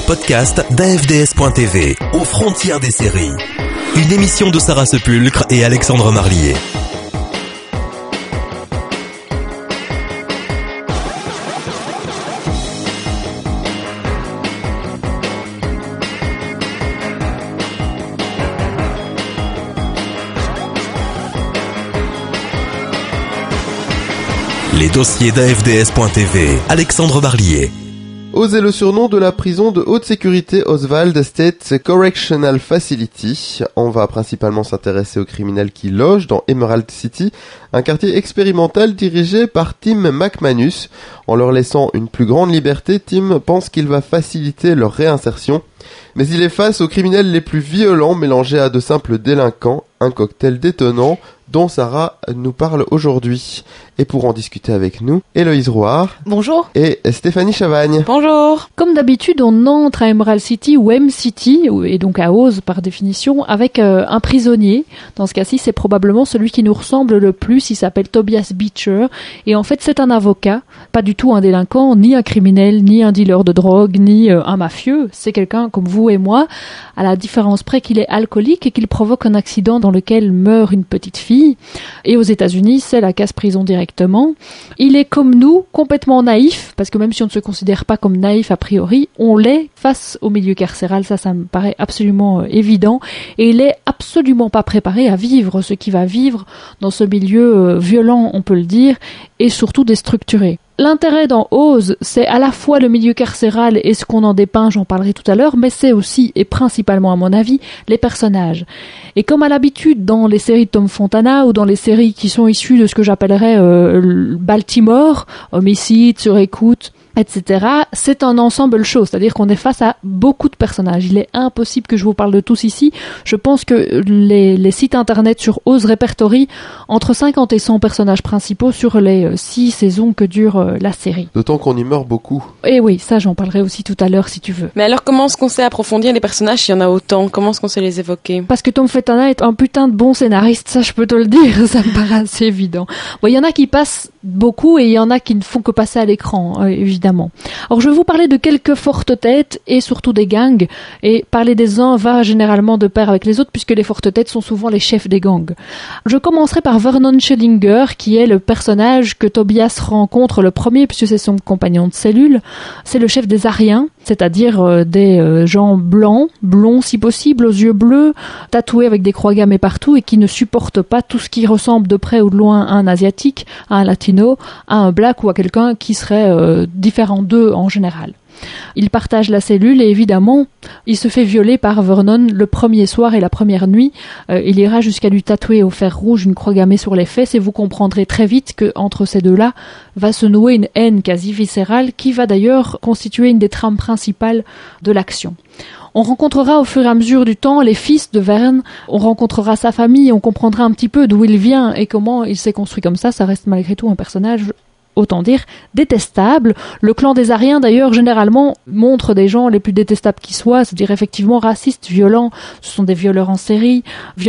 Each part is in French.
podcast d'AFDS.tv, aux frontières des séries. Une émission de Sarah Sepulcre et Alexandre Marlier. Les dossiers d'AFDS.tv, Alexandre Marlier. Oz est le surnom de la prison de haute sécurité Oswald State Correctional Facility. On va principalement s'intéresser aux criminels qui logent dans Emerald City, un quartier expérimental dirigé par Tim McManus. En leur laissant une plus grande liberté, Tim pense qu'il va faciliter leur réinsertion. Mais il est face aux criminels les plus violents mélangés à de simples délinquants, un cocktail détonnant dont Sarah nous parle aujourd'hui. Et pour en discuter avec nous, Héloïse Rouard. Bonjour. Et Stéphanie Chavagne. Bonjour. Comme d'habitude, on entre à Emerald City ou M-City, et donc à Oz par définition, avec un prisonnier. Dans ce cas-ci, c'est probablement celui qui nous ressemble le plus. Il s'appelle Tobias Beecher. Et en fait, c'est un avocat, pas du tout un délinquant, ni un criminel, ni un dealer de drogue, ni un mafieux. C'est quelqu'un comme vous et moi, à la différence près qu'il est alcoolique et qu'il provoque un accident dans lequel meurt une petite fille. Et aux États-Unis, c'est la casse-prison directement. Il est comme nous, complètement naïf, parce que même si on ne se considère pas comme naïf a priori, on l'est face au milieu carcéral, ça me paraît absolument évident, et il est absolument pas préparé à vivre ce qu'il va vivre dans ce milieu violent, on peut le dire, et surtout déstructuré. L'intérêt dans Oz, c'est à la fois le milieu carcéral et ce qu'on en dépeint, j'en parlerai tout à l'heure, mais c'est aussi, et principalement à mon avis, les personnages. Et comme à l'habitude dans les séries de Tom Fontana ou dans les séries qui sont issues de ce que j'appellerais Baltimore, homicide, sur écoute, etc., c'est un ensemble show, c'est-à-dire qu'on est face à beaucoup de personnages. Il est impossible que je vous parle de tous ici. Je pense que les sites internet sur Oz répertorient entre 50 et 100 personnages principaux sur les 6 saisons que dure la série. D'autant qu'on y meurt beaucoup. Et oui, ça j'en parlerai aussi tout à l'heure si tu veux. Mais alors comment est-ce qu'on sait approfondir les personnages s'il y en a autant? Comment est-ce qu'on sait les évoquer? Parce que Tom Fontana est un putain de bon scénariste, ça je peux te le dire, ça me paraît assez évident. Bon, il y en a qui passent beaucoup et il y en a qui ne font que passer à l'écran, évidemment. Alors je vais vous parler de quelques fortes têtes et surtout des gangs, et parler des uns va généralement de pair avec les autres puisque les fortes têtes sont souvent les chefs des gangs. Je commencerai par Vernon Schellinger qui est le personnage que Tobias rencontre le premier puisque c'est son compagnon de cellule. C'est le chef des Ariens, c'est-à-dire des gens blancs, blonds si possible, aux yeux bleus, tatoués avec des croix gammées partout et qui ne supportent pas tout ce qui ressemble de près ou de loin à un asiatique, à un latino, à un black ou à quelqu'un qui serait différent d'eux en général. Il partage la cellule et évidemment, il se fait violer par Vernon le premier soir et la première nuit. Il ira jusqu'à lui tatouer au fer rouge une croix gammée sur les fesses et vous comprendrez très vite que entre ces deux-là va se nouer une haine quasi viscérale qui va d'ailleurs constituer une des trames principales de l'action. On rencontrera au fur et à mesure du temps les fils de Vern, on rencontrera sa famille, on comprendra un petit peu d'où il vient et comment il s'est construit comme ça reste malgré tout un personnage autant dire détestable. Le clan des Ariens d'ailleurs généralement montre des gens les plus détestables qui soient, c'est-à-dire effectivement racistes, violents. Ce sont des violeurs en série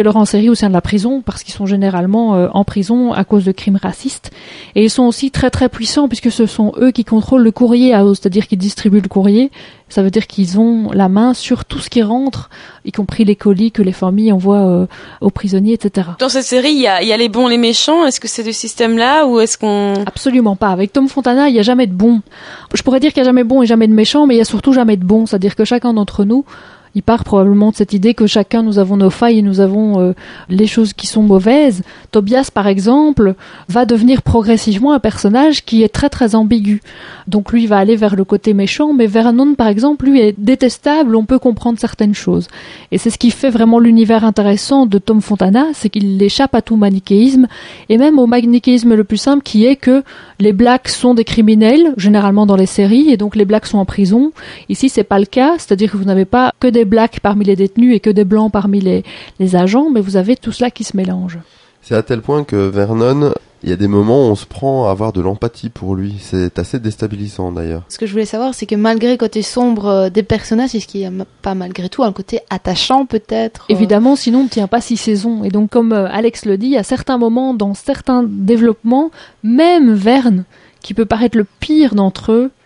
au sein de la prison parce qu'ils sont généralement en prison à cause de crimes racistes, et ils sont aussi très très puissants puisque ce sont eux qui contrôlent le courrier à Oz, c'est-à-dire qu'ils distribuent le courrier. Ça veut dire qu'ils ont la main sur tout ce qui rentre, y compris les colis que les familles envoient aux prisonniers, etc. Dans cette série, il y a les bons, les méchants. Est-ce que c'est ce système-là ou est-ce qu'on... Absolument pas. Avec Tom Fontana, il n'y a jamais de bons. Je pourrais dire qu'il n'y a jamais de bons et jamais de méchants, mais il y a surtout jamais de bons. C'est-à-dire que chacun d'entre nous, il part probablement de cette idée que chacun nous avons nos failles et nous avons les choses qui sont mauvaises. Tobias, par exemple, va devenir progressivement un personnage qui est très très ambigu. Donc lui va aller vers le côté méchant, mais Vernon, par exemple, lui est détestable, on peut comprendre certaines choses. Et c'est ce qui fait vraiment l'univers intéressant de Tom Fontana, c'est qu'il échappe à tout manichéisme, et même au manichéisme le plus simple qui est que les blacks sont des criminels, généralement dans les séries, et donc les blacks sont en prison. Ici, c'est pas le cas, c'est-à-dire que vous n'avez pas que des blacks parmi les détenus et que des blancs parmi les agents, mais vous avez tout cela qui se mélange. C'est à tel point que Vernon, il y a des moments où on se prend à avoir de l'empathie pour lui. C'est assez déstabilisant d'ailleurs. Ce que je voulais savoir, c'est que malgré le côté sombre des personnages, est-ce qu'il n'y a pas malgré tout un côté attachant peut-être Évidemment, sinon on ne tient pas 6 saisons. Et donc comme Alex le dit, à certains moments, dans certains développements, même Vern, qui peut paraître le pire d'entre eux,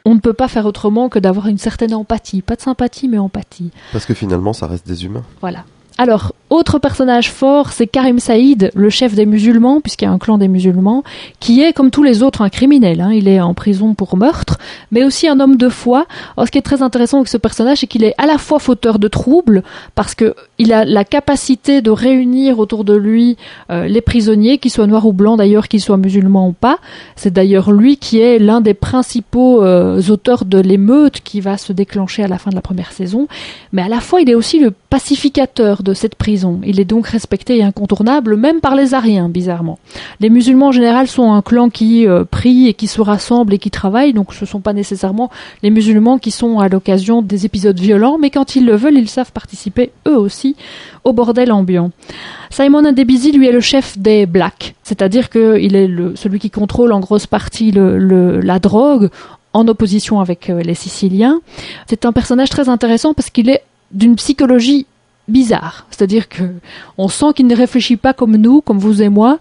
on ne peut pas faire autrement que d'avoir une certaine empathie. Pas de sympathie, mais empathie. Parce que finalement, ça reste des humains. Voilà. Alors, autre personnage fort, c'est Karim Saïd, le chef des musulmans, puisqu'il y a un clan des musulmans, qui est, comme tous les autres, un criminel. Il est en prison pour meurtre, mais aussi un homme de foi. Alors, ce qui est très intéressant avec ce personnage, c'est qu'il est à la fois fauteur de troubles, parce qu'il a la capacité de réunir autour de lui les prisonniers, qu'ils soient noirs ou blancs d'ailleurs, qu'ils soient musulmans ou pas. C'est d'ailleurs lui qui est l'un des principaux auteurs de l'émeute qui va se déclencher à la fin de la première saison. Mais à la fois, il est aussi le pacificateur de cette prison. Il est donc respecté et incontournable, même par les Ariens, bizarrement. Les musulmans, en général, sont un clan qui prie et qui se rassemble et qui travaille, donc ce ne sont pas nécessairement les musulmans qui sont à l'occasion des épisodes violents, mais quand ils le veulent, ils savent participer, eux aussi, au bordel ambiant. Simon Adebisi, lui, est le chef des Blacks, c'est-à-dire qu'il est celui qui contrôle en grosse partie la drogue, en opposition avec les Siciliens. C'est un personnage très intéressant parce qu'il est d'une psychologie bizarre, c'est-à-dire que on sent qu'il ne réfléchit pas comme nous, comme vous et moi.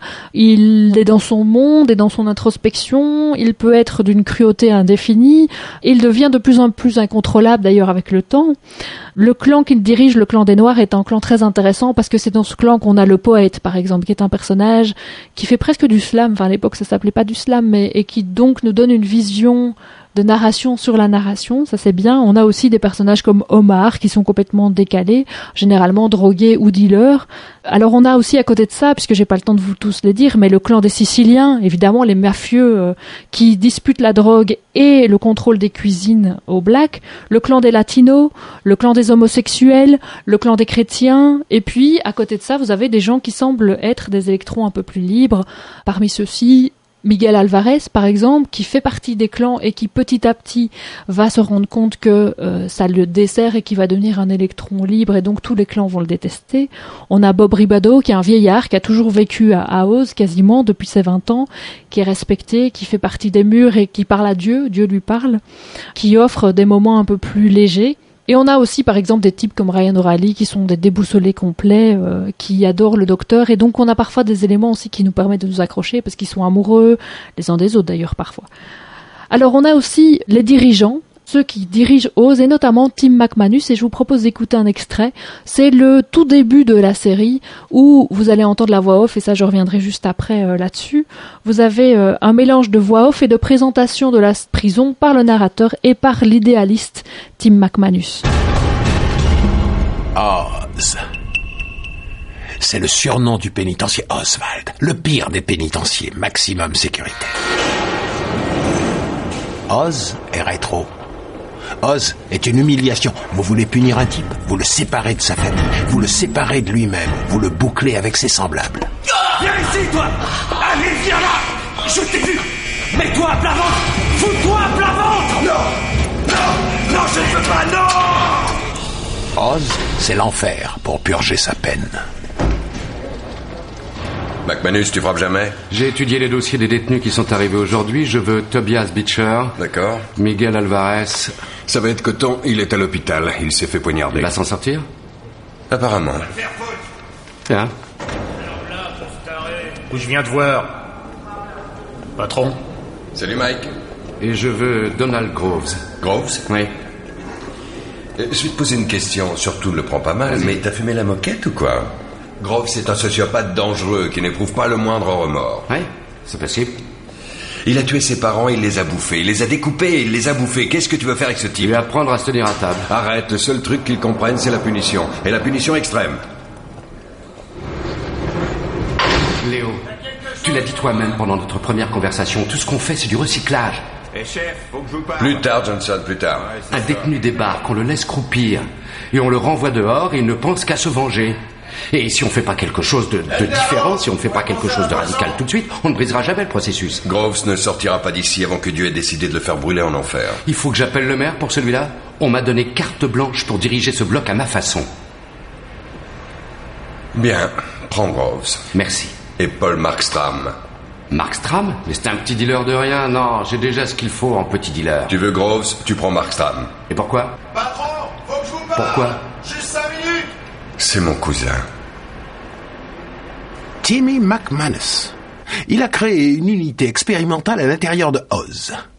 Il est dans son monde et dans son introspection. Il peut être d'une cruauté indéfinie. Il devient de plus en plus incontrôlable d'ailleurs avec le temps. Le clan qu'il dirige, le clan des Noirs, est un clan très intéressant parce que c'est dans ce clan qu'on a le poète, par exemple, qui est un personnage qui fait presque du slam. Enfin, à l'époque, ça s'appelait pas du slam, et qui donc nous donne une vision de narration sur la narration, ça c'est bien. On a aussi des personnages comme Omar qui sont complètement décalés, généralement drogués ou dealers. Alors on a aussi à côté de ça, puisque j'ai pas le temps de vous tous les dire, mais le clan des Siciliens, évidemment les mafieux qui disputent la drogue et le contrôle des cuisines aux Blacks, le clan des Latinos, le clan des homosexuels, le clan des chrétiens, et puis à côté de ça vous avez des gens qui semblent être des électrons un peu plus libres. Parmi ceux-ci, Miguel Alvarez, par exemple, qui fait partie des clans et qui petit à petit va se rendre compte que ça le dessert et qui va devenir un électron libre, et donc tous les clans vont le détester. On a Bob Ribado, qui est un vieillard qui a toujours vécu à Oz quasiment depuis ses 20 ans, qui est respecté, qui fait partie des murs et qui parle à Dieu, Dieu lui parle, qui offre des moments un peu plus légers. Et on a aussi, par exemple, des types comme Ryan O'Reilly qui sont des déboussolés complets, qui adorent le docteur. Et donc, on a parfois des éléments aussi qui nous permettent de nous accrocher parce qu'ils sont amoureux, les uns des autres d'ailleurs, parfois. Alors, on a aussi les dirigeants, ceux qui dirigent Oz, et notamment Tim McManus, et je vous propose d'écouter un extrait. C'est le tout début de la série où vous allez entendre la voix off, et ça je reviendrai juste après là-dessus. Vous avez un mélange de voix off et de présentation de la prison par le narrateur et par l'idéaliste Tim McManus. Oz. C'est le surnom du pénitencier Oswald, le pire des pénitenciers, maximum sécurité. Oz est rétro. Oz est une humiliation. Vous voulez punir un type, vous le séparez de sa famille, vous le séparez de lui-même, vous le bouclez avec ses semblables. Viens ici, toi! Allez, viens là! Je t'ai vu! Mets-toi à plat ventre! Fous-toi à plat ventre! Non! Non! Non, je ne veux pas, non! Oz, c'est l'enfer pour purger sa peine. McManus, tu frappes jamais? J'ai étudié les dossiers des détenus qui sont arrivés aujourd'hui. Je veux Tobias Beecher. D'accord. Miguel Alvarez. Ça va être coton, il est à l'hôpital. Il s'est fait poignarder. Il va s'en sortir? Apparemment. Tiens. Où je viens de voir. Patron. Salut Mike. Et je veux Donald Groves. Groves? Oui. Je vais te poser une question, surtout ne le prends pas mal, mais t'as fumé la moquette ou quoi? Groves, c'est un sociopathe dangereux qui n'éprouve pas le moindre remords. Oui, c'est possible. Il a tué ses parents, il les a bouffés, il les a découpés, il les a bouffés. Qu'est-ce que tu veux faire avec ce type? Lui apprendre à se tenir à table. Arrête, le seul truc qu'il comprenne, c'est la punition. Et la punition extrême. Léo, tu l'as dit toi-même pendant notre première conversation, tout ce qu'on fait, c'est du recyclage. Eh chef, faut que je vous parle. Plus tard, Johnson, plus tard. Un détenu débarque, on le laisse croupir, et on le renvoie dehors, et il ne pense qu'à se venger. Et si on ne fait pas quelque chose de différent, si on ne fait pas quelque chose de radical tout de suite, on ne brisera jamais le processus. Groves ne sortira pas d'ici avant que Dieu ait décidé de le faire brûler en enfer. Il faut que j'appelle le maire pour celui-là. On m'a donné carte blanche pour diriger ce bloc à ma façon. Bien, prends Groves. Merci. Et Paul Markstram. Markstram? Mais c'est un petit dealer de rien. Non, j'ai déjà ce qu'il faut en petit dealer. Tu veux Groves, tu prends Markstram. Et pourquoi? Patron, faut que je vous parle. Pourquoi? Juste 5 minutes. C'est mon cousin. Timmy McManus. Il a créé une unité expérimentale à l'intérieur de Oz.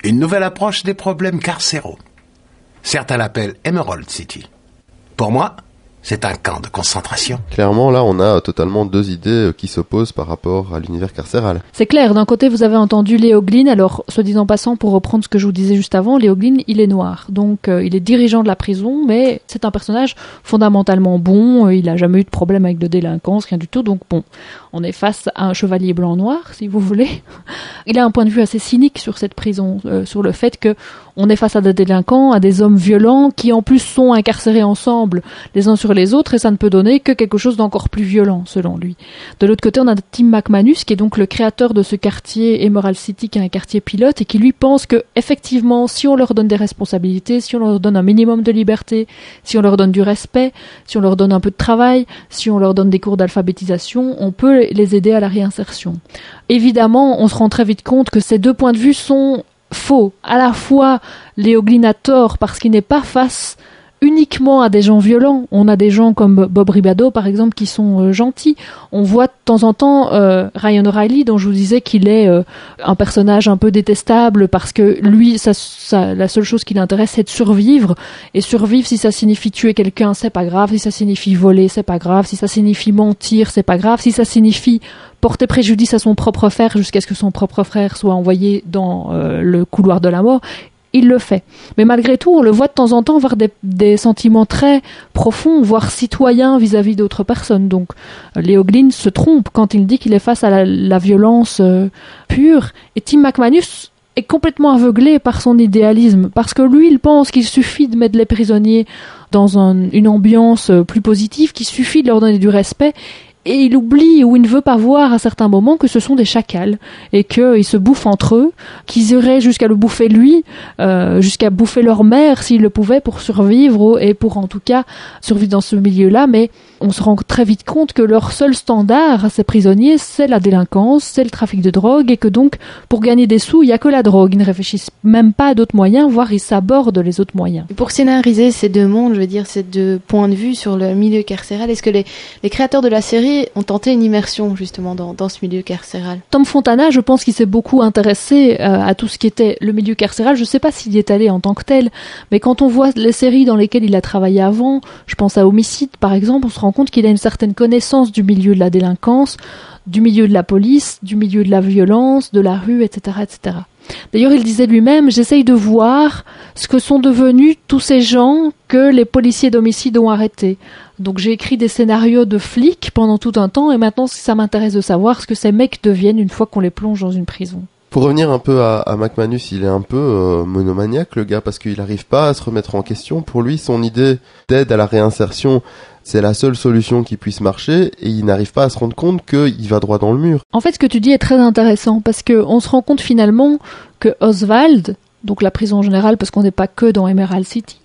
Une nouvelle approche des problèmes carcéraux. Certains l'appellent Emerald City. Pour moi, c'est un camp de concentration. Clairement, là, on a totalement deux idées qui s'opposent par rapport à l'univers carcéral. C'est clair, d'un côté, vous avez entendu Leo Glynn. Alors, soit dit en passant, pour reprendre ce que je vous disais juste avant, Leo Glynn, il est noir. Donc, il est dirigeant de la prison, mais c'est un personnage fondamentalement bon. Il n'a jamais eu de problème avec de délinquance, rien du tout. Donc, bon, on est face à un chevalier blanc-noir, si vous voulez. Il a un point de vue assez cynique sur cette prison, sur le fait que on est face à des délinquants, à des hommes violents qui en plus sont incarcérés ensemble les uns sur les autres et ça ne peut donner que quelque chose d'encore plus violent selon lui. De l'autre côté, on a Tim McManus qui est donc le créateur de ce quartier Emerald City qui est un quartier pilote et qui lui pense que effectivement si on leur donne des responsabilités, si on leur donne un minimum de liberté, si on leur donne du respect, si on leur donne un peu de travail, si on leur donne des cours d'alphabétisation, on peut les aider à la réinsertion. Évidemment, on se rend très vite compte que ces deux points de vue sont faux. À la fois, Leo Glynn a tort parce qu'il n'est pas face uniquement à des gens violents. On a des gens comme Bob Ribado, par exemple, qui sont gentils. On voit de temps en temps Ryan O'Reilly, dont je vous disais qu'il est un personnage un peu détestable parce que lui, la seule chose qui l'intéresse, c'est de survivre. Et survivre, si ça signifie tuer quelqu'un, c'est pas grave. Si ça signifie voler, c'est pas grave. Si ça signifie mentir, c'est pas grave. Si ça signifie porter préjudice à son propre frère jusqu'à ce que son propre frère soit envoyé dans le couloir de la mort, il le fait. Mais malgré tout, on le voit de temps en temps avoir des sentiments très profonds, voire citoyens vis-à-vis d'autres personnes. Donc, Leo Glynn se trompe quand il dit qu'il est face à la violence pure. Et Tim McManus est complètement aveuglé par son idéalisme, parce que lui, il pense qu'il suffit de mettre les prisonniers dans une ambiance plus positive, qu'il suffit de leur donner du respect, et il oublie ou il ne veut pas voir à certains moments que ce sont des chacals et qu'ils se bouffent entre eux, qu'ils iraient jusqu'à le bouffer lui, jusqu'à bouffer leur mère s'ils le pouvaient pour survivre et pour en tout cas survivre dans ce milieu-là. Mais on se rend très vite compte que leur seul standard à ces prisonniers, c'est la délinquance, c'est le trafic de drogue et que donc pour gagner des sous, il n'y a que la drogue. Ils ne réfléchissent même pas à d'autres moyens, voire ils sabordent les autres moyens. Pour scénariser ces deux mondes, je veux dire ces deux points de vue sur le milieu carcéral, est-ce que les créateurs de la série ont tenté une immersion justement dans ce milieu carcéral? Tom Fontana, je pense qu'il s'est beaucoup intéressé à tout ce qui était le milieu carcéral. Je ne sais pas s'il y est allé en tant que tel, mais quand on voit les séries dans lesquelles il a travaillé avant, je pense à Homicide par exemple, on se rend compte qu'il a une certaine connaissance du milieu de la délinquance, du milieu de la police, du milieu de la violence, de la rue, etc., etc. D'ailleurs, il disait lui-même, j'essaye de voir ce que sont devenus tous ces gens que les policiers d'homicide ont arrêtés. Donc j'ai écrit des scénarios de flics pendant tout un temps et maintenant ça m'intéresse de savoir ce que ces mecs deviennent une fois qu'on les plonge dans une prison. Pour revenir un peu à McManus, il est un peu monomaniaque le gars parce qu'il n'arrive pas à se remettre en question. Pour lui, son idée d'aide à la réinsertion, c'est la seule solution qui puisse marcher et il n'arrive pas à se rendre compte qu'il va droit dans le mur. En fait, ce que tu dis est très intéressant parce qu'on se rend compte finalement que Oswald, donc la prison générale parce qu'on n'est pas que dans Emerald City,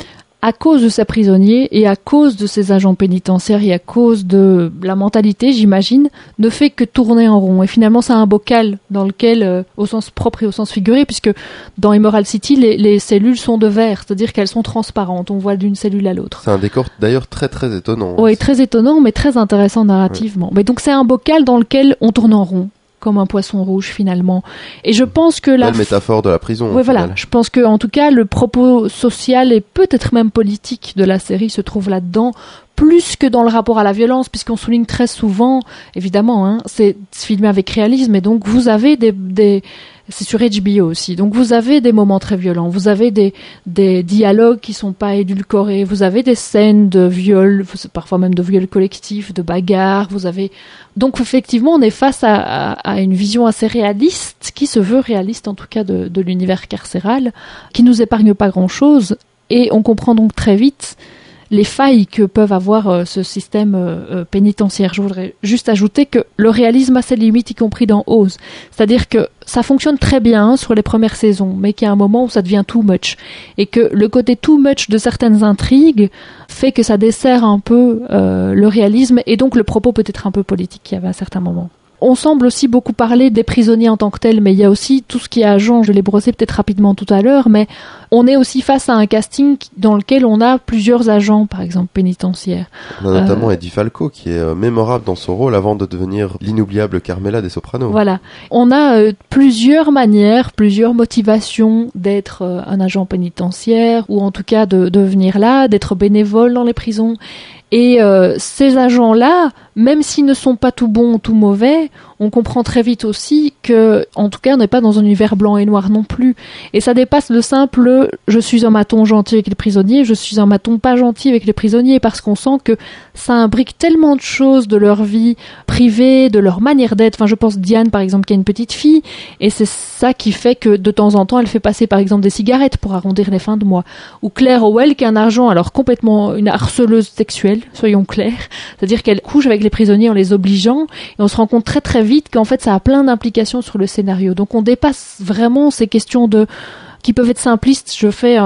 à cause de ses prisonniers et à cause de ses agents pénitentiaires et à cause de la mentalité, j'imagine, ne fait que tourner en rond. Et finalement, c'est un bocal dans lequel, au sens propre et au sens figuré, puisque dans Emerald City, les cellules sont de verre, c'est-à-dire qu'elles sont transparentes. On voit d'une cellule à l'autre. C'est un décor d'ailleurs très très étonnant. Oui, très étonnant, mais très intéressant narrativement. Ouais. Mais donc c'est un bocal dans lequel on tourne en rond, comme un poisson rouge finalement. Et je pense que la métaphore de la prison. Oui, voilà. Je pense que en tout cas le propos social et peut-être même politique de la série se trouve là-dedans, plus que dans le rapport à la violence, puisqu'on souligne très souvent, évidemment, c'est filmé avec réalisme, et donc vous avez c'est sur HBO aussi, donc vous avez des moments très violents, vous avez des dialogues qui sont pas édulcorés, vous avez des scènes de viol, parfois même de viol collectif, de bagarre, vous avez... Donc effectivement, on est face à une vision assez réaliste, qui se veut réaliste en tout cas de l'univers carcéral, qui nous épargne pas grand-chose, et on comprend donc très vite les failles que peuvent avoir ce système pénitentiaire. Je voudrais juste ajouter que le réalisme a ses limites, y compris dans Oz. C'est-à-dire que ça fonctionne très bien sur les premières saisons, mais qu'il y a un moment où ça devient too much. Et que le côté too much de certaines intrigues fait que ça dessert un peu le réalisme, et donc le propos peut être un peu politique qu'il y avait à certains moments. On semble aussi beaucoup parler des prisonniers en tant que tels, mais il y a aussi tout ce qui est agent, je l'ai brossé peut-être rapidement tout à l'heure, mais on est aussi face à un casting dans lequel on a plusieurs agents, par exemple, pénitentiaires. On a notamment Eddie Falco, qui est mémorable dans son rôle avant de devenir l'inoubliable Carmela des Sopranos. Voilà. On a plusieurs manières, plusieurs motivations d'être un agent pénitentiaire, ou en tout cas de venir là, d'être bénévole dans les prisons. Et ces agents-là, même s'ils ne sont pas tout bons ou tout mauvais, on comprend très vite aussi que, en tout cas, on n'est pas dans un univers blanc et noir non plus. Et ça dépasse le simple « je suis un maton gentil avec les prisonniers, je suis un maton pas gentil avec les prisonniers », parce qu'on sent que ça imbrique tellement de choses de leur vie privée, de leur manière d'être. Enfin, je pense Diane, par exemple, qui a une petite fille, et c'est ça qui fait que, de temps en temps, elle fait passer, par exemple, des cigarettes pour arrondir les fins de mois. Ou Claire Howell, qui a un argent, alors complètement une harceleuse sexuelle, soyons clairs. C'est-à-dire qu'elle couche avec les prisonniers en les obligeant, et on se rend compte très très vite qu'en fait ça a plein d'implications sur le scénario. Donc on dépasse vraiment ces questions qui peuvent être simplistes. Je fais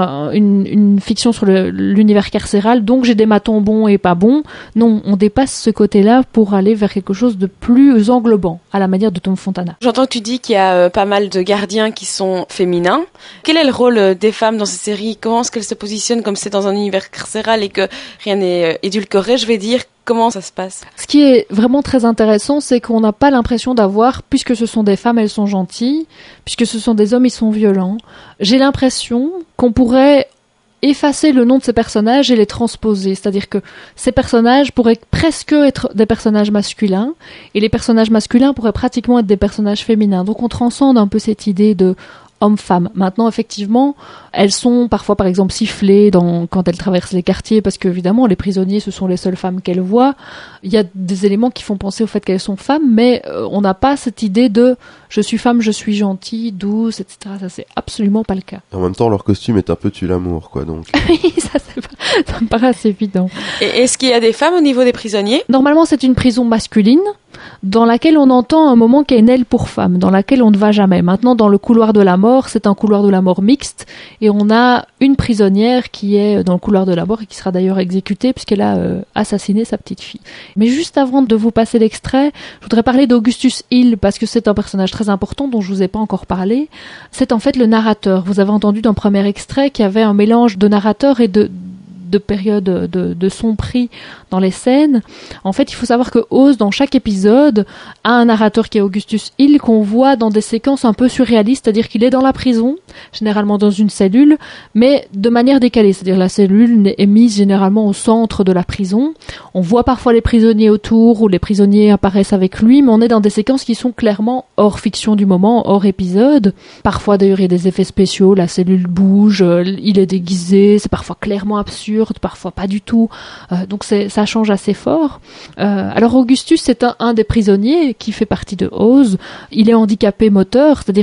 une fiction sur l'univers carcéral, donc j'ai des matons bons et pas bons. Non, on dépasse ce côté-là pour aller vers quelque chose de plus englobant, à la manière de Tom Fontana. J'entends que tu dis qu'il y a pas mal de gardiens qui sont féminins. Quel est le rôle des femmes dans cette série? Comment est-ce qu'elles se positionnent, comme c'est dans un univers carcéral et que rien n'est édulcoré, je vais dire? Comment ça se passe? Ce qui est vraiment très intéressant, c'est qu'on n'a pas l'impression d'avoir, puisque ce sont des femmes, elles sont gentilles, puisque ce sont des hommes, ils sont violents. J'ai l'impression qu'on pourrait effacer le nom de ces personnages et les transposer. C'est-à-dire que ces personnages pourraient presque être des personnages masculins, et les personnages masculins pourraient pratiquement être des personnages féminins. Donc on transcende un peu cette idée de hommes-femmes. Maintenant, effectivement, elles sont parfois, par exemple, sifflées quand elles traversent les quartiers, parce qu'évidemment, les prisonniers, ce sont les seules femmes qu'elles voient. Il y a des éléments qui font penser au fait qu'elles sont femmes, mais on n'a pas cette idée de « je suis femme, je suis gentille, douce », etc. Ça, c'est absolument pas le cas. En même temps, leur costume est un peu tue l'amour, quoi, donc. Oui, ça me paraît assez évident. Et est-ce qu'il y a des femmes au niveau des prisonniers? Normalement, c'est une prison masculine, dans laquelle on entend un moment qu'il y a une aile pour femmes, dans laquelle on ne va jamais. Maintenant, dans le couloir de la mort, c'est un couloir de la mort mixte, et on a une prisonnière qui est dans le couloir de la mort et qui sera d'ailleurs exécutée puisqu'elle a assassiné sa petite fille. Mais juste avant de vous passer l'extrait, je voudrais parler d'Augustus Hill, parce que c'est un personnage très important dont je vous ai pas encore parlé. C'est en fait le narrateur. Vous avez entendu dans le premier extrait qu'il y avait un mélange de narrateur et de périodes de son prix dans les scènes. En fait, il faut savoir que Oz, dans chaque épisode, a un narrateur qui est Augustus Hill, qu'on voit dans des séquences un peu surréalistes, c'est-à-dire qu'il est dans la prison, généralement dans une cellule, mais de manière décalée, c'est-à-dire la cellule est mise généralement au centre de la prison. On voit parfois les prisonniers autour, ou les prisonniers apparaissent avec lui, mais on est dans des séquences qui sont clairement hors fiction du moment, hors épisode. Parfois, d'ailleurs, il y a des effets spéciaux, la cellule bouge, il est déguisé, c'est parfois clairement absurde, parfois pas du tout. Donc ça change assez fort. Alors Augustus, c'est un des prisonniers qui fait partie de Oz. Il est handicapé moteur, c'est-à-dire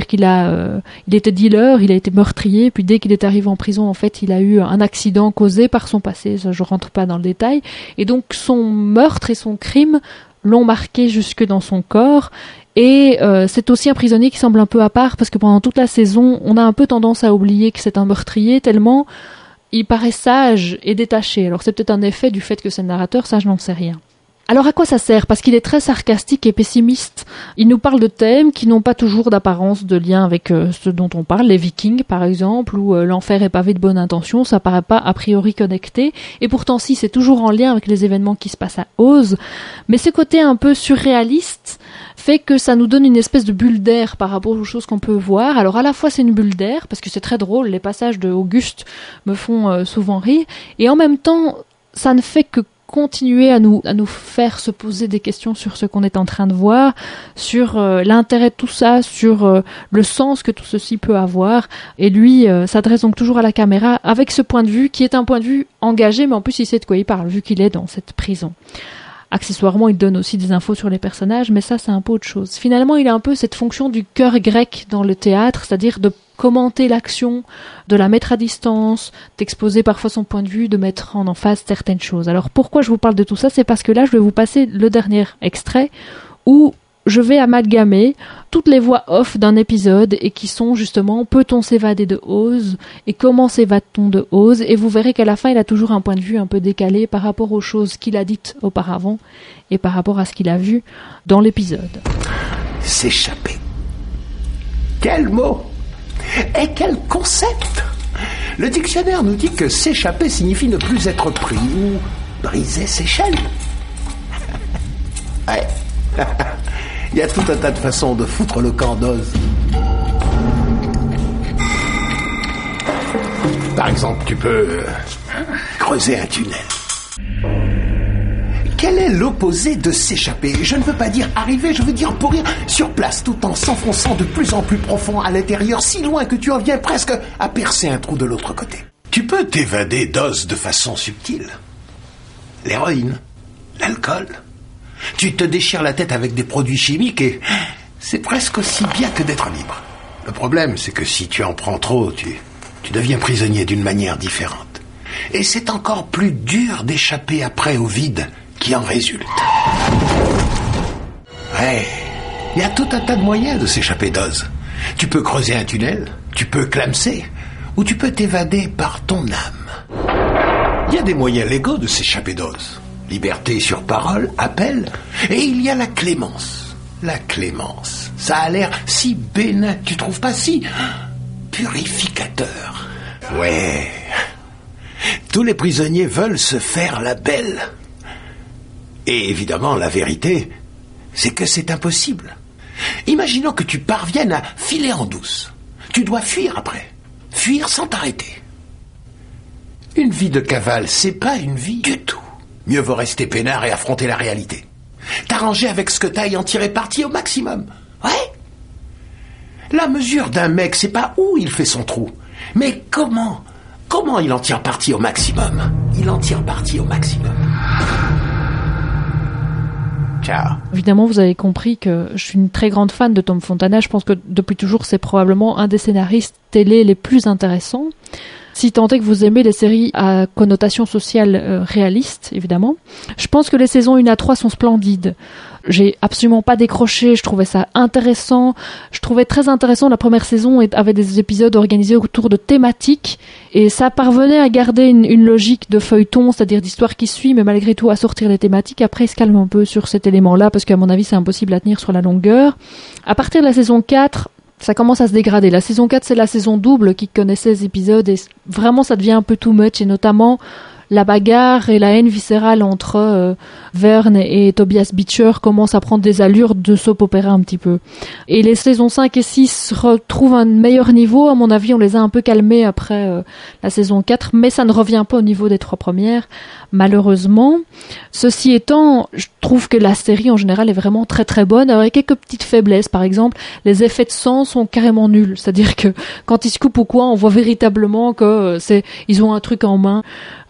il était dealer, il a été meurtrier, puis dès qu'il est arrivé en prison, en fait, il a eu un accident causé par son passé. Ça, je rentre pas dans le détail. Et donc son meurtre et son crime l'ont marqué jusque dans son corps. Et c'est aussi un prisonnier qui semble un peu à part, parce que pendant toute la saison, on a un peu tendance à oublier que c'est un meurtrier, tellement il paraît sage et détaché. Alors c'est peut-être un effet du fait que c'est le narrateur, ça je n'en sais rien. Alors à quoi ça sert? Parce qu'il est très sarcastique et pessimiste. Il nous parle de thèmes qui n'ont pas toujours d'apparence de lien avec ce dont on parle, les Vikings par exemple, ou l'enfer est pavé de bonnes intentions, ça paraît pas a priori connecté. Et pourtant si, c'est toujours en lien avec les événements qui se passent à Oz. Mais ce côté un peu surréaliste fait que ça nous donne une espèce de bulle d'air par rapport aux choses qu'on peut voir. Alors à la fois c'est une bulle d'air, parce que c'est très drôle, les passages de Auguste me font souvent rire, et en même temps ça ne fait que continuer à nous faire se poser des questions sur ce qu'on est en train de voir, sur l'intérêt de tout ça, sur le sens que tout ceci peut avoir. Et lui s'adresse donc toujours à la caméra avec ce point de vue qui est un point de vue engagé, mais en plus il sait de quoi il parle vu qu'il est dans cette prison. Accessoirement, il donne aussi des infos sur les personnages, mais ça, c'est un peu autre chose. Finalement, il a un peu cette fonction du cœur grec dans le théâtre, c'est-à-dire de commenter l'action, de la mettre à distance, d'exposer parfois son point de vue, de mettre en emphase certaines choses. Alors, pourquoi je vous parle de tout ça? C'est parce que là, je vais vous passer le dernier extrait où je vais amalgamer toutes les voix off d'un épisode et qui sont justement peut-on s'évader de Oz et comment s'évade-t-on de Oz, et vous verrez qu'à la fin il a toujours un point de vue un peu décalé par rapport aux choses qu'il a dites auparavant et par rapport à ce qu'il a vu dans l'épisode. S'échapper. Quel mot et quel concept! Le dictionnaire nous dit que s'échapper signifie ne plus être pris ou briser ses chaînes. Ouais. Il y a tout un tas de façons de foutre le camp d'Oz. Par exemple, tu peux creuser un tunnel. Quel est l'opposé de s'échapper? Je ne veux pas dire arriver, je veux dire pourrir sur place, tout en s'enfonçant de plus en plus profond à l'intérieur, si loin que tu en viens presque à percer un trou de l'autre côté. Tu peux t'évader d'Oz de façon subtile. L'héroïne, l'alcool. Tu te déchires la tête avec des produits chimiques et c'est presque aussi bien que d'être libre. Le problème, c'est que si tu en prends trop, tu deviens prisonnier d'une manière différente. Et c'est encore plus dur d'échapper après au vide qui en résulte. Ouais, il y a tout un tas de moyens de s'échapper d'Oz. Tu peux creuser un tunnel, tu peux clamser, ou tu peux t'évader par ton âme. Il y a des moyens légaux de s'échapper d'Oz. Liberté sur parole, appel, et il y a la clémence. La clémence, ça a l'air si bénin, tu trouves pas, si purificateur. Ouais, tous les prisonniers veulent se faire la belle. Et évidemment, la vérité, c'est que c'est impossible. Imaginons que tu parviennes à filer en douce. Tu dois fuir après. Fuir sans t'arrêter. Une vie de cavale, c'est pas une vie du tout. Mieux vaut rester peinard et affronter la réalité. T'arranger avec ce que t'as et en tirer parti au maximum. Ouais. La mesure d'un mec, c'est pas où il fait son trou, mais comment il en tire parti au maximum. Il en tire parti au maximum. Ciao. Évidemment, vous avez compris que je suis une très grande fan de Tom Fontana. Je pense que depuis toujours, c'est probablement un des scénaristes télé les plus intéressants. Si tant est que vous aimez les séries à connotation sociale réaliste, évidemment. Je pense que les saisons 1 à 3 sont splendides. J'ai absolument pas décroché, je trouvais ça intéressant. Je trouvais très intéressant la première saison avait des épisodes organisés autour de thématiques et ça parvenait à garder une logique de feuilleton, c'est-à-dire d'histoire qui suit, mais malgré tout à sortir les thématiques. Après, il se calme un peu sur cet élément-là parce qu'à mon avis, c'est impossible à tenir sur la longueur. À partir de la saison 4, ça commence à se dégrader. La saison 4, c'est la saison double qui connaît 16 épisodes et vraiment ça devient un peu too much, et notamment la bagarre et la haine viscérale entre Vern et Tobias Beecher commence à prendre des allures de soap opéra un petit peu. Et les saisons 5 et 6 retrouvent un meilleur niveau. À mon avis, on les a un peu calmés après la saison 4, mais ça ne revient pas au niveau des 3 premières, malheureusement. Ceci étant, je trouve que la série en général est vraiment très très bonne, avec quelques petites faiblesses. Par exemple, les effets de sang sont carrément nuls. C'est-à-dire que quand ils se coupent ou quoi, on voit véritablement que ils ont un truc en main.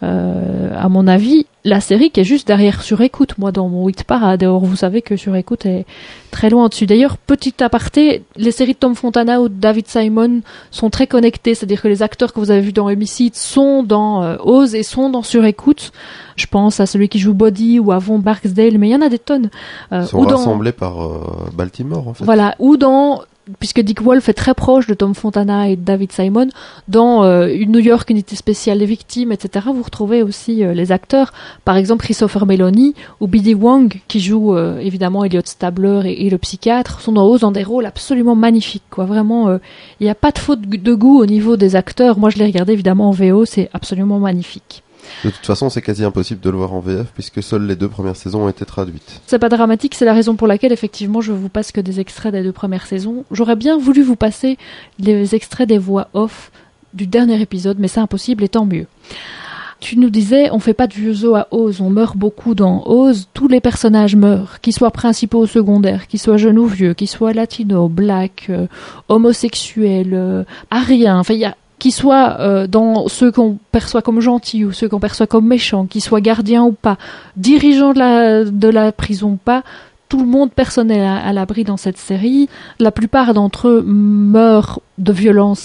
À mon avis, la série qui est juste derrière Sur Écoute, moi dans mon hit parade. Or, vous savez que Sur Écoute est très loin dessus. D'ailleurs, petit aparté, les séries de Tom Fontana ou de David Simon sont très connectées, c'est-à-dire que les acteurs que vous avez vus dans Homicide sont dans Oz et sont dans Sur Écoute. Je pense à celui qui joue Body ou à Von Barksdale, mais il y en a des tonnes. Ils sont rassemblés par Baltimore, en fait. Voilà, ou dans... Puisque Dick Wolf est très proche de Tom Fontana et de David Simon, dans New York, Unité spéciale des victimes, etc., vous retrouvez aussi les acteurs, par exemple Christopher Meloni ou B.D. Wong, qui joue évidemment Elliot Stabler et le psychiatre, sont dans des rôles absolument magnifiques, quoi. Vraiment, il n'y a pas de faute de goût au niveau des acteurs. Moi, je l'ai regardé évidemment en VO, c'est absolument magnifique. De toute façon, c'est quasi impossible de le voir en VF puisque seules les 2 premières saisons ont été traduites. C'est pas dramatique, c'est la raison pour laquelle effectivement je vous passe que des extraits des 2 premières saisons. J'aurais bien voulu vous passer les extraits des voix off du dernier épisode, mais c'est impossible et tant mieux. Tu nous disais, on fait pas de vieux os à Oz, on meurt beaucoup dans Oz, tous les personnages meurent, qu'ils soient principaux ou secondaires, qu'ils soient jeunes ou vieux, qu'ils soient latinos, black, homosexuels, ariens, enfin il y a qu'ils soient dans ceux qu'on perçoit comme gentils ou ceux qu'on perçoit comme méchants, qu'ils soient gardiens ou pas, dirigeants de la prison ou pas, tout le monde, personne n'est à l'abri dans cette série. La plupart d'entre eux meurent de violence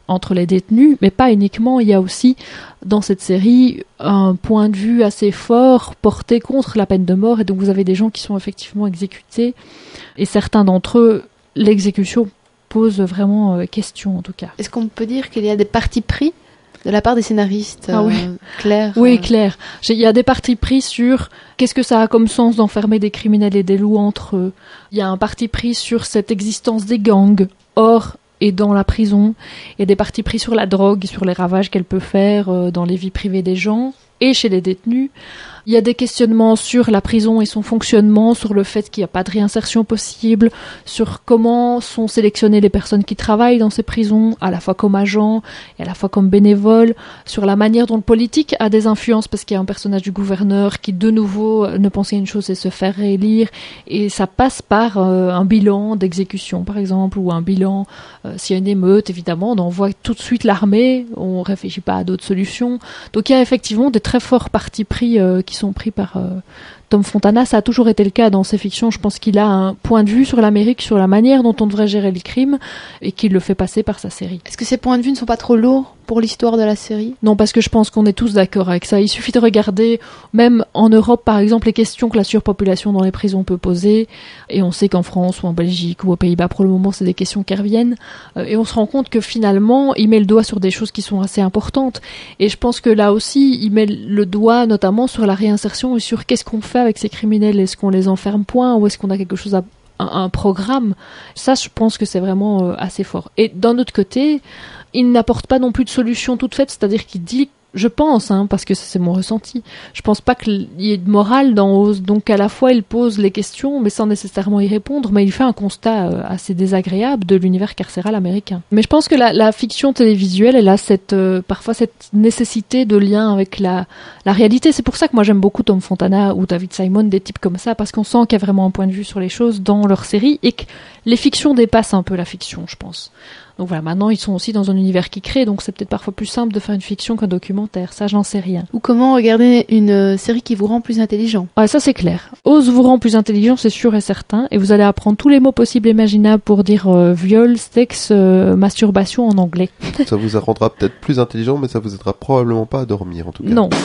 entre les détenus, mais pas uniquement. Il y a aussi dans cette série un point de vue assez fort porté contre la peine de mort, et donc vous avez des gens qui sont effectivement exécutés, et certains d'entre eux, l'exécution pose vraiment question en tout cas. Est-ce qu'on peut dire qu'il y a des partis pris de la part des scénaristes, clairs? Oui, clair. Il y a des partis pris sur qu'est-ce que ça a comme sens d'enfermer des criminels et des loups entre eux. Il y a un parti pris sur cette existence des gangs hors et dans la prison. Il y a des partis pris sur la drogue, sur les ravages qu'elle peut faire dans les vies privées des gens et chez les détenus. Il y a des questionnements sur la prison et son fonctionnement, sur le fait qu'il n'y a pas de réinsertion possible, sur comment sont sélectionnées les personnes qui travaillent dans ces prisons, à la fois comme agents et à la fois comme bénévoles, sur la manière dont le politique a des influences, parce qu'il y a un personnage du gouverneur qui, de nouveau, ne pense qu'à une chose, c'est se faire réélire, et ça passe par un bilan d'exécution, par exemple, ou un bilan, s'il y a une émeute, évidemment, on envoie tout de suite l'armée, on ne réfléchit pas à d'autres solutions. Donc il y a effectivement des très forts partis pris qui sont pris par Tom Fontana. Ça a toujours été le cas dans ses fictions. Je pense qu'il a un point de vue sur l'Amérique, sur la manière dont on devrait gérer le crime, et qu'il le fait passer par sa série. Est-ce que ces points de vue ne sont pas trop lourds pour l'histoire de la série? Non, parce que je pense qu'on est tous d'accord avec ça. Il suffit de regarder, même en Europe par exemple, les questions que la surpopulation dans les prisons peut poser, et on sait qu'en France ou en Belgique ou aux Pays-Bas, pour le moment, c'est des questions qui reviennent, et on se rend compte que finalement, il met le doigt sur des choses qui sont assez importantes, et je pense que là aussi, il met le doigt notamment sur la réinsertion et sur qu'est-ce qu'on fait avec ces criminels. Est-ce qu'on les enferme point, ou est-ce qu'on a quelque chose à un programme? Ça, je pense que c'est vraiment assez fort. Et d'un autre côté, il n'apporte pas non plus de solution toute faite, c'est-à-dire qu'il dit, je pense, parce que c'est mon ressenti, je pense pas qu'il y ait de morale dans Oz, donc à la fois il pose les questions, mais sans nécessairement y répondre, mais il fait un constat assez désagréable de l'univers carcéral américain. Mais je pense que la fiction télévisuelle, elle a parfois cette nécessité de lien avec la réalité. C'est pour ça que moi j'aime beaucoup Tom Fontana ou David Simon, des types comme ça, parce qu'on sent qu'il y a vraiment un point de vue sur les choses dans leur série, et que les fictions dépassent un peu la fiction, je pense. Donc voilà, maintenant ils sont aussi dans un univers qui crée, donc c'est peut-être parfois plus simple de faire une fiction qu'un documentaire, ça j'en sais rien. Ou comment regarder une série qui vous rend plus intelligent. Ouais, ça c'est clair. Oz vous rend plus intelligent, c'est sûr et certain, et vous allez apprendre tous les mots possibles et imaginables pour dire viol, sexe, masturbation en anglais. Ça vous rendra peut-être plus intelligent, mais ça vous aidera probablement pas à dormir en tout cas. Non.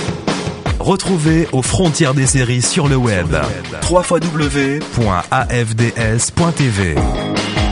Retrouvez aux frontières des séries sur le web. www.afds.tv